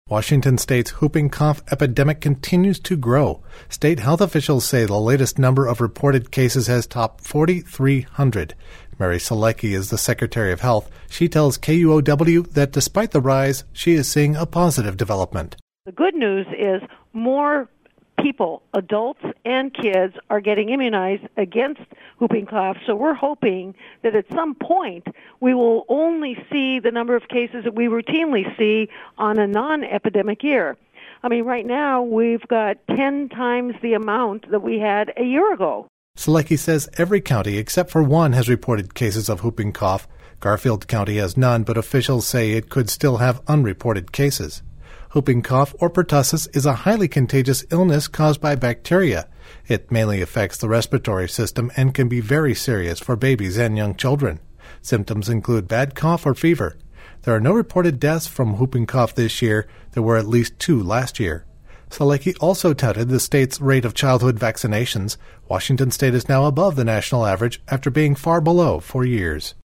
Washington state's whooping cough epidemic continues to grow. State health officials say the latest number of reported cases has topped 4,300. Mary Selecki is the Secretary of Health. She tells KUOW that despite the rise, she is seeing a positive development. The good news is more people, adults and kids, are getting immunized against whooping cough. So we're hoping that at some point we will only see the number of cases that we routinely see on a non-epidemic year. I mean, right now we've got 10 times the amount that we had a year ago. Selecki says every county except for one has reported cases of whooping cough. Garfield County has none, but officials say it could still have unreported cases. Whooping cough, or pertussis, is a highly contagious illness caused by bacteria. It mainly affects the respiratory system and can be very serious for babies and young children. Symptoms include bad cough or fever. There are no reported deaths from whooping cough this year. There were at least 2 last year. Selecki also touted the state's rate of childhood vaccinations. Washington state is now above the national average after being far below for years.